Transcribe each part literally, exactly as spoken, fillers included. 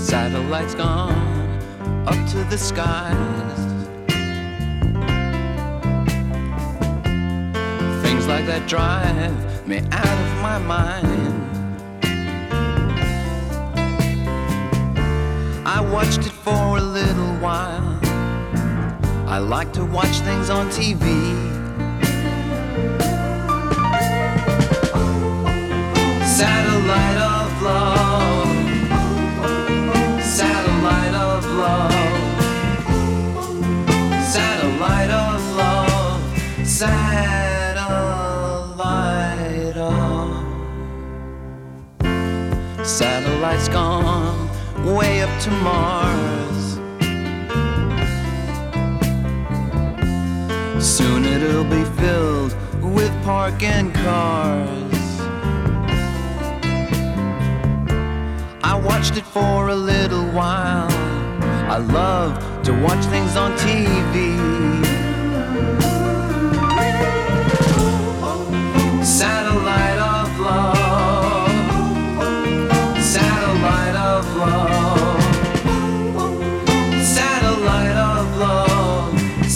Satellites gone up to the skies. Things like that drive me out of my mind. I watched it for a little while. I like to watch things on T V. Satellite of love, satellite of love, satellite of love, satellite of. Satellites gone way up to Mars. Soon it'll be filled with parking cars. I watched it for a little while. I love to watch things on T V. Satellite of love, satellite of love, satellite of love,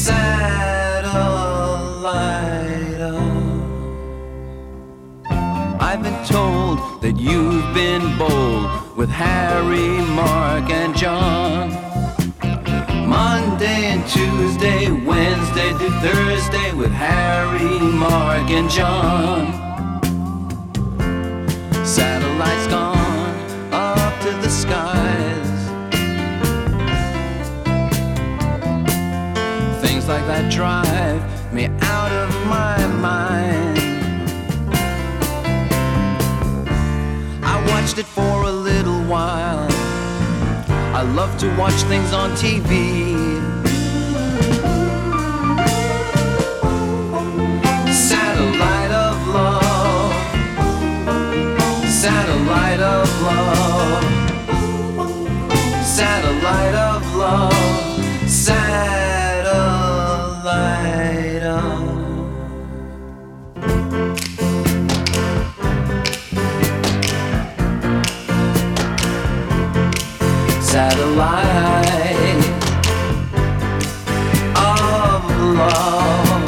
satellite of. I've been told that you've been bold with Harry, Mark, and John. Monday and Tuesday, Wednesday to Thursday with Harry, Mark, and John. Satellites gone up to the skies. Things like that drive me out of my mind. I watched it for a little while. I love to watch things on T V. Satellite of love, satellite of love, satellite of love, satellite of. Satellite of love,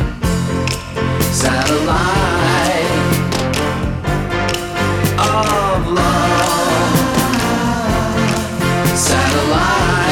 satellite of love, satellite.